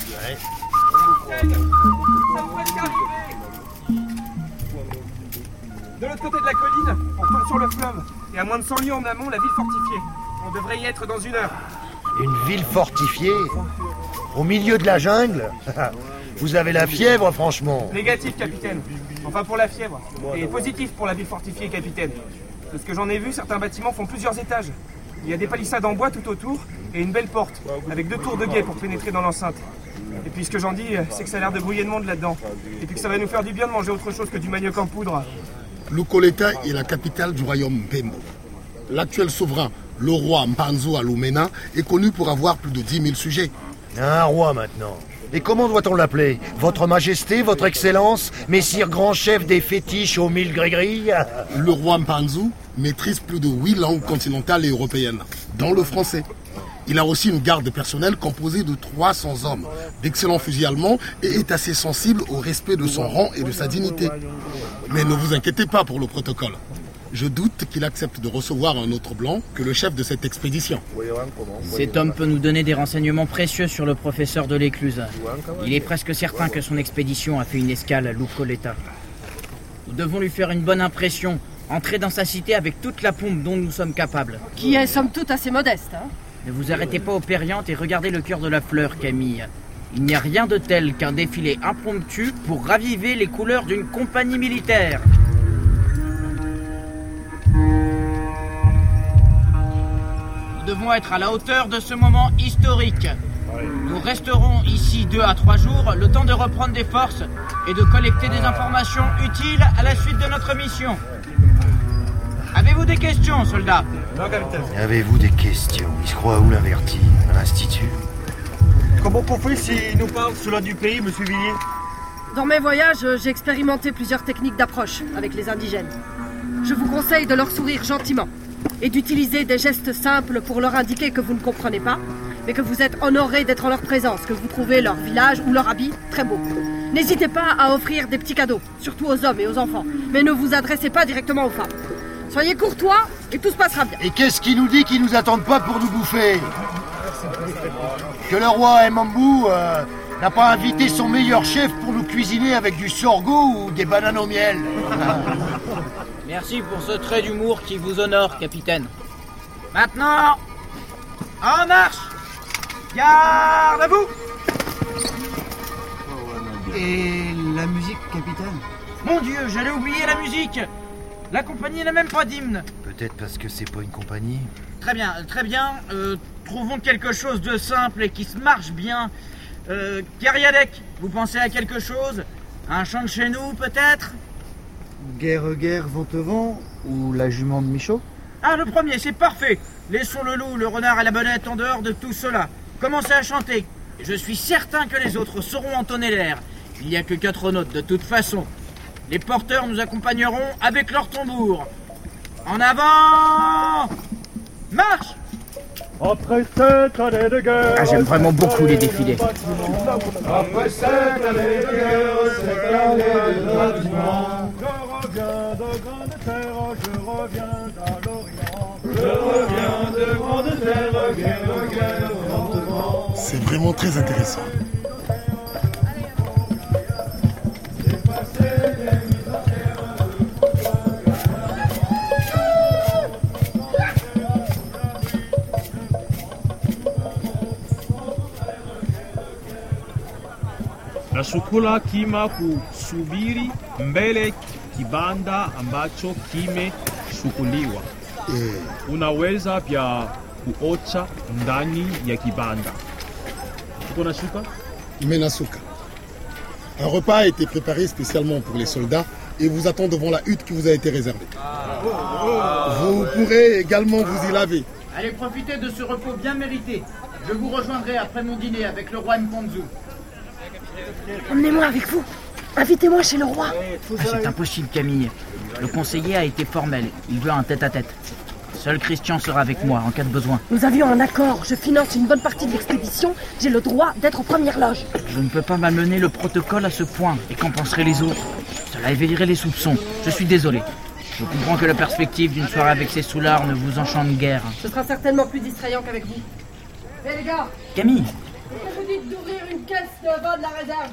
Ouais. De l'autre côté de la colline, on tombe sur le fleuve. Et à moins de 100 lieues en amont, la ville fortifiée. On devrait y être dans 1 heure. Une ville fortifiée? Au milieu de la jungle? Vous avez la fièvre, franchement. Négatif, capitaine. Enfin, pour la fièvre. Et positif pour la ville fortifiée, capitaine. De ce que j'en ai vu, certains bâtiments font plusieurs étages. Il y a des palissades en bois tout autour et une belle porte, avec 2 tours de guet pour pénétrer dans l'enceinte. Et puis ce que j'en dis, c'est que ça a l'air de brouiller de monde là-dedans. Et puis que ça va nous faire du bien de manger autre chose que du manioc en poudre. Lukoleta est la capitale du royaume Mpembo. L'actuel souverain, le roi Mpanzu Alumena, est connu pour avoir plus de 10 000 sujets. Un roi maintenant. Et comment doit-on l'appeler? Votre Majesté, Votre Excellence, Messire Grand Chef des fétiches aux 1000 gris-gris? Le roi Mpanzu maîtrise plus de 8 langues continentales et européennes, dont le français. Il a aussi une garde personnelle composée de 300 hommes, d'excellents fusils allemands et est assez sensible au respect de son rang et de sa dignité. Mais ne vous inquiétez pas pour le protocole. Je doute qu'il accepte de recevoir un autre blanc que le chef de cette expédition. Cet homme peut nous donner des renseignements précieux sur le professeur de l'Écluse. Il est presque certain que son expédition a fait une escale à Lukoleta. Nous devons lui faire une bonne impression, entrer dans sa cité avec toute la pompe dont nous sommes capables. Qui est somme toute assez modeste, hein? Ne vous arrêtez pas aux périanthes et regardez le cœur de la fleur, Camille. Il n'y a rien de tel qu'un défilé impromptu pour raviver les couleurs d'une compagnie militaire. Nous devons être à la hauteur de ce moment historique. Nous resterons ici 2 à 3 jours, le temps de reprendre des forces et de collecter des informations utiles à la suite de notre mission. Avez-vous des questions, soldats? Non, capitaine. Avez-vous des questions? Il se croit où l'inverti? À l'Institut? Comment qu'on fait s'il nous parle cela du pays, monsieur Villiers? Dans mes voyages, j'ai expérimenté plusieurs techniques d'approche avec les indigènes. Je vous conseille de leur sourire gentiment et d'utiliser des gestes simples pour leur indiquer que vous ne comprenez pas, mais que vous êtes honoré d'être en leur présence, que vous trouvez leur village ou leur habit très beau. N'hésitez pas à offrir des petits cadeaux, surtout aux hommes et aux enfants, mais ne vous adressez pas directement aux femmes. Soyez courtois et tout se passera bien. Et qu'est-ce qui nous dit qu'ils nous attendent pas pour nous bouffer? Que le roi Mbambu n'a pas invité son meilleur chef pour nous cuisiner avec du sorgho ou des bananes au miel? Merci pour ce trait d'humour qui vous honore, capitaine. Maintenant, en marche! Garde à vous! Et la musique, capitaine? Mon Dieu, j'allais oublier la musique! La compagnie n'a même pas d'hymne. Peut-être parce que c'est pas une compagnie. Très bien, très bien. Trouvons quelque chose de simple et qui se marche bien. Keriadec, vous pensez à quelque chose? Un chant de chez nous, peut-être? Guerre, guerre, vent au vent, ou la jument de Michaud? Ah, le premier, c'est parfait. Laissons le loup, le renard et la bonnette en dehors de tout cela. Commencez à chanter. Je suis certain que les autres sauront entonner l'air. Il n'y a que 4 notes de toute façon. Les porteurs nous accompagneront avec leur tambour. En avant! Marche! Après cette année de guerre... Ah, j'aime vraiment beaucoup les défilés. Après cette année de guerre, cette année de bâtiment, je reviens de grande terre, je reviens à l'Orient. Je reviens de grande terre, guerre, guerre, lentement. C'est vraiment très intéressant. Nashukuru kima kusubiri mbele kibanda ambacho kimeshukuliwa. Unaweza pia kuocha ndani ya kibanda. Uko na shuka? Menasuka. Un repas a été préparé spécialement pour les soldats et vous attend devant la hutte qui vous a été réservée. Vous pourrez également vous y laver. Allez profiter de ce repos bien mérité. Je vous rejoindrai après mon dîner avec le roi Mpanzu. Emmenez-moi avec vous. Invitez-moi chez le roi. Ah, c'est impossible, Camille. Le conseiller a été formel. Il veut un tête-à-tête. Seul Christian sera avec moi en cas de besoin. Nous avions un accord. Je finance une bonne partie de l'expédition. J'ai le droit d'être aux premières loges. Je ne peux pas malmener le protocole à ce point. Et qu'en penseraient les autres? Cela éveillerait les soupçons. Je suis désolé. Je comprends que la perspective d'une soirée avec ces soulards ne vous enchante guère. Ce sera certainement plus distrayant qu'avec vous. Hé les gars! Camille! Je vous dis vite d'ouvrir une caisse de vin de la réserve.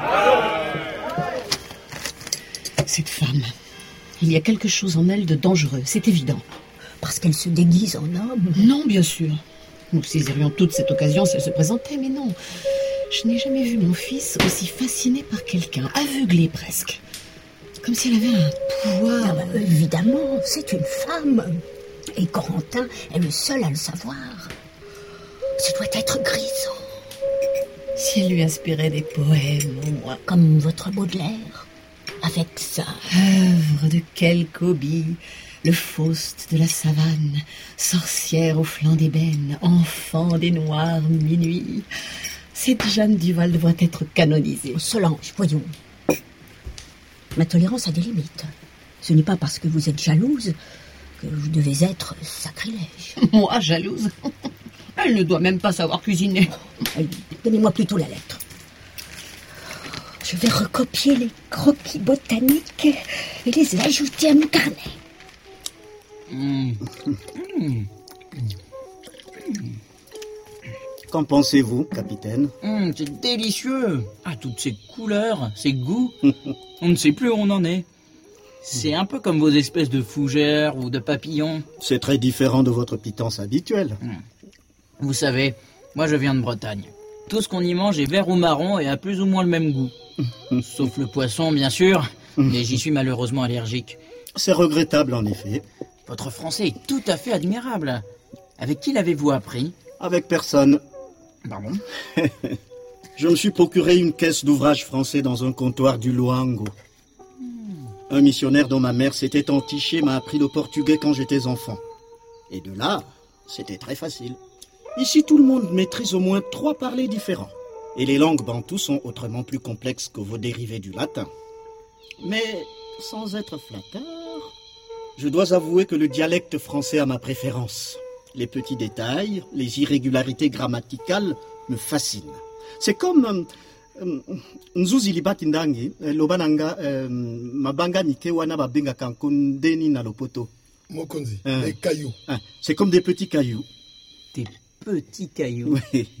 Cette femme, il y a quelque chose en elle de dangereux, c'est évident. Parce qu'elle se déguise en homme? Non, bien sûr. Nous saisirions toute cette occasion si elle se présentait, mais non. Je n'ai jamais vu mon fils aussi fasciné par quelqu'un, aveuglé presque. Comme si elle avait un pouvoir. Ah bah, évidemment, c'est une femme. Et Corentin est le seul à le savoir. Ce doit être grisant. Si elle lui inspirait des poèmes, au moins. Comme votre Baudelaire. Avec ça. Œuvre de quelque hobby, le Faust de la savane, sorcière au flanc d'ébène, enfant des noirs minuits. Cette Jeanne Duval doit être canonisée. Solange, voyons. Ma tolérance a des limites. Ce n'est pas parce que vous êtes jalouse que vous devez être sacrilège. Moi, jalouse? Elle ne doit même pas savoir cuisiner. Donnez-moi plutôt la lettre. Je vais recopier les croquis botaniques et les ajouter à mon carnet. Qu'en pensez-vous, capitaine? C'est délicieux. Ah, toutes ces couleurs, ces goûts. On ne sait plus où on en est. C'est un peu comme vos espèces de fougères ou de papillons. C'est très différent de votre pitance habituelle. Vous savez, moi je viens de Bretagne. Tout ce qu'on y mange est vert ou marron et a plus ou moins le même goût. Sauf le poisson, bien sûr, mais j'y suis malheureusement allergique. C'est regrettable, en effet. Votre français est tout à fait admirable. Avec qui l'avez-vous appris? Avec personne. Pardon? Je me suis procuré une caisse d'ouvrages français dans un comptoir du Luango. Un missionnaire dont ma mère s'était entichée m'a appris le portugais quand j'étais enfant. Et de là, c'était très facile. Ici, tout le monde maîtrise au moins 3 parlers différents. Et les langues bantoues sont autrement plus complexes que vos dérivés du latin. Mais, sans être flatteur, je dois avouer que le dialecte français a ma préférence. Les petits détails, les irrégularités grammaticales me fascinent. C'est comme... Nzuzi libatindangi, lobananga, mabanga nike wana babenga kankondeni na lopoto. Mokonzi, les cailloux. C'est comme des petits cailloux. Des petits cailloux.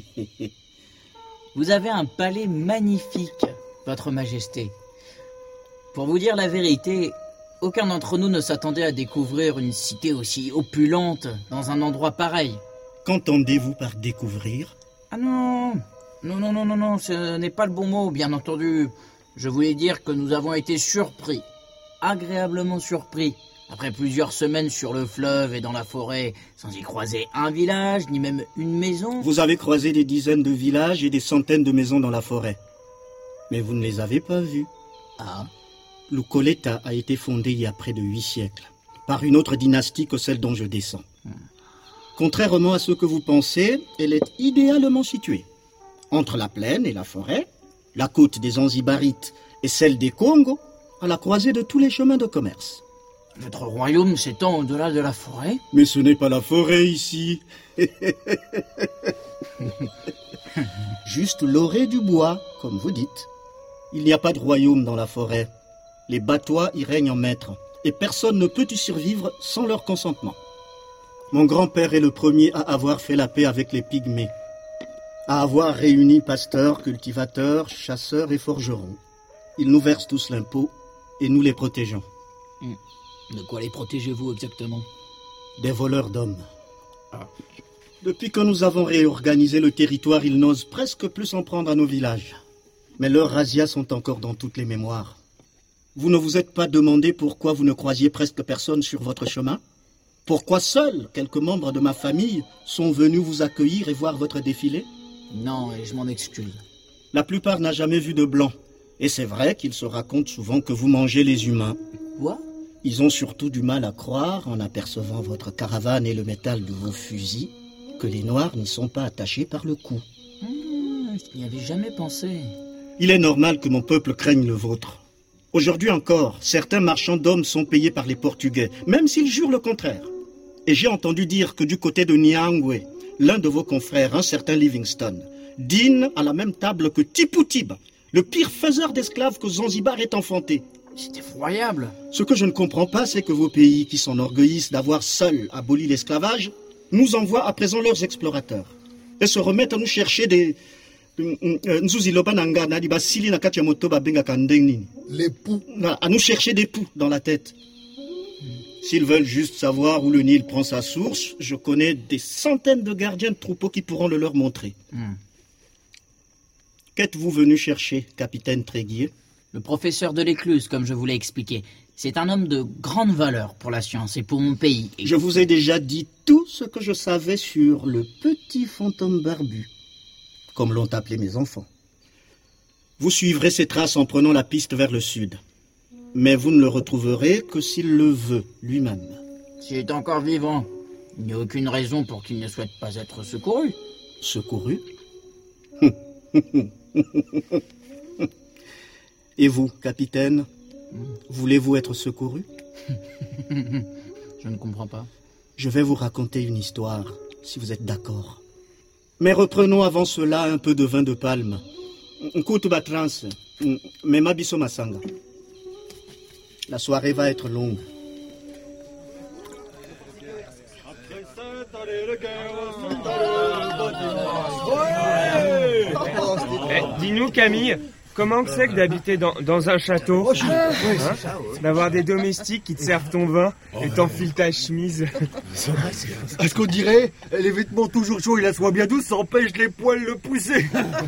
Vous avez un palais magnifique, Votre Majesté. Pour vous dire la vérité, aucun d'entre nous ne s'attendait à découvrir une cité aussi opulente dans un endroit pareil. Qu'entendez-vous par découvrir? Ah non, ce n'est pas le bon mot, bien entendu. Je voulais dire que nous avons été surpris, agréablement surpris, après plusieurs semaines sur le fleuve et dans la forêt, sans y croiser un village, ni même une maison. Vous avez croisé des dizaines de villages et des centaines de maisons dans la forêt. Mais vous ne les avez pas vus. Ah. Lukoleta a été fondée il y a près de 8 siècles, par une autre dynastie que celle dont je descends. Contrairement à ce que vous pensez, elle est idéalement située. Entre la plaine et la forêt, la côte des Zanzibarites et celle des Congo, à la croisée de tous les chemins de commerce. Votre royaume s'étend au-delà de la forêt? Mais ce n'est pas la forêt ici. Juste l'orée du bois, comme vous dites. Il n'y a pas de royaume dans la forêt. Les Batois y règnent en maître, et personne ne peut y survivre sans leur consentement. Mon grand-père est le premier à avoir fait la paix avec les Pygmées, à avoir réuni pasteurs, cultivateurs, chasseurs et forgerons. Ils nous versent tous l'impôt, et nous les protégeons. De quoi les protégez-vous exactement? Des voleurs d'hommes. Depuis que nous avons réorganisé le territoire, ils n'osent presque plus s'en prendre à nos villages. Mais leurs razzias sont encore dans toutes les mémoires. Vous ne vous êtes pas demandé pourquoi vous ne croisiez presque personne sur votre chemin? Pourquoi seuls quelques membres de ma famille sont venus vous accueillir et voir votre défilé? Non, et je m'en excuse. La plupart n'a jamais vu de blanc. Et c'est vrai qu'ils se racontent souvent que vous mangez les humains. Quoi? Ils ont surtout du mal à croire, en apercevant votre caravane et le métal de vos fusils, que les Noirs n'y sont pas attachés par le cou. Je n'y avais jamais pensé. Il est normal que mon peuple craigne le vôtre. Aujourd'hui encore, certains marchands d'hommes sont payés par les Portugais, même s'ils jurent le contraire. Et j'ai entendu dire que du côté de Niangwe, l'un de vos confrères, un certain Livingstone, dîne à la même table que Tipou-Tib, le pire faiseur d'esclaves que Zanzibar ait enfanté. C'est effroyable. Ce que je ne comprends pas, c'est que vos pays, qui s'enorgueillissent d'avoir seuls aboli l'esclavage, nous envoient à présent leurs explorateurs et se remettent à nous chercher des L'époux. À nous chercher des poux dans la tête. S'ils veulent juste savoir où le Nil prend sa source, je connais des centaines de gardiens de troupeaux qui pourront le leur montrer. Qu'êtes-vous venu chercher, capitaine Tréguier? Le professeur de l'Écluse, comme je vous l'ai expliqué. C'est un homme de grande valeur pour la science et pour mon pays. Je vous ai déjà dit tout ce que je savais sur le petit fantôme barbu, comme l'ont appelé mes enfants. Vous suivrez ses traces en prenant la piste vers le sud. Mais vous ne le retrouverez que s'il le veut lui-même. S'il est encore vivant, il n'y a aucune raison pour qu'il ne souhaite pas être secouru. Secouru? Et vous, capitaine, voulez-vous être secouru? Je ne comprends pas. Je vais vous raconter une histoire, si vous êtes d'accord. Mais reprenons avant cela un peu de vin de palme. Kutuba trans, Mema biso masanga. La soirée va être longue. Dis-nous, Camille, comment que c'est que d'habiter dans un château, d'avoir des domestiques qui te servent ton vin et t'enfilent ta chemise? Est-ce qu'on dirait les vêtements toujours chauds et la soie bien douce, ça empêche les poils de pousser.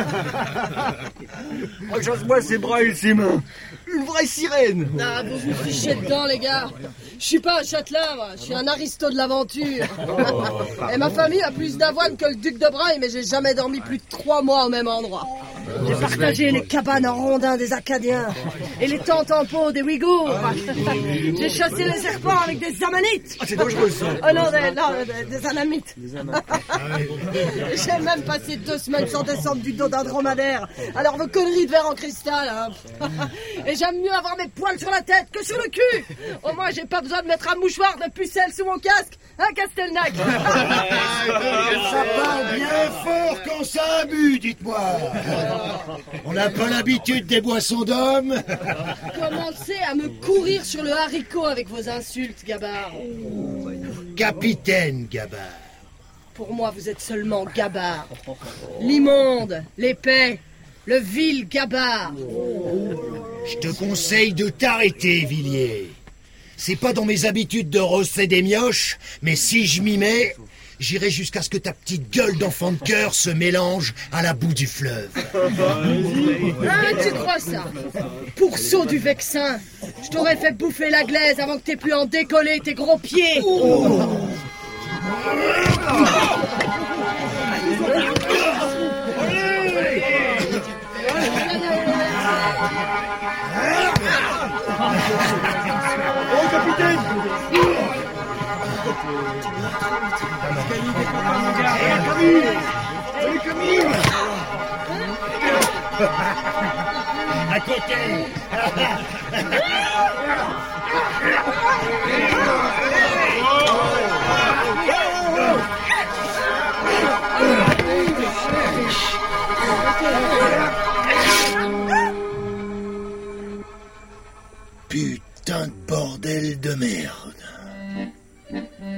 Chasse-moi ses bras et ses mains. Une vraie sirène. Ah, vous vous fichez dedans, les gars. Je suis pas un châtelain, moi. Je suis un aristo de l'aventure. Et ma famille a plus d'avoine que le duc de Broglie, mais j'ai jamais dormi plus de 3 mois au même endroit. J'ai partagé les cabanes en rondins des Acadiens et les tentes en peau des Ouïghours. J'ai chassé les serpents avec des amanites. Ah, c'est dangereux, ça. Oh non, des anamites. J'ai même passé 2 semaines sans descendre du dos d'un dromadaire. Alors vos conneries de verre en cristal, hein. Et j'aime mieux avoir mes poils sur la tête que sur le cul. Au moins, j'ai pas besoin de mettre un mouchoir de pucelle sous mon casque. Hein, Castelnac? Ça parle bien fort quand ça amuse, dites-moi. On n'a pas l'habitude des boissons d'hommes. Commencez à me courir sur le haricot avec vos insultes, Gabard. Capitaine Gabard. Pour moi, vous êtes seulement Gabard. L'immonde, l'épais, le vil Gabard. Je te conseille de t'arrêter, Villiers. C'est pas dans mes habitudes de rosser des mioches, mais si je m'y mets, j'irai jusqu'à ce que ta petite gueule d'enfant de cœur se mélange à la boue du fleuve. Ah, tu crois ça? Pourceau du Vexin, je t'aurais fait bouffer la glaise avant que t'aies pu en décoller tes gros pieds. Oh, capitaine! Camille! Salut, Camille! À côté. Putain de bordel de merde.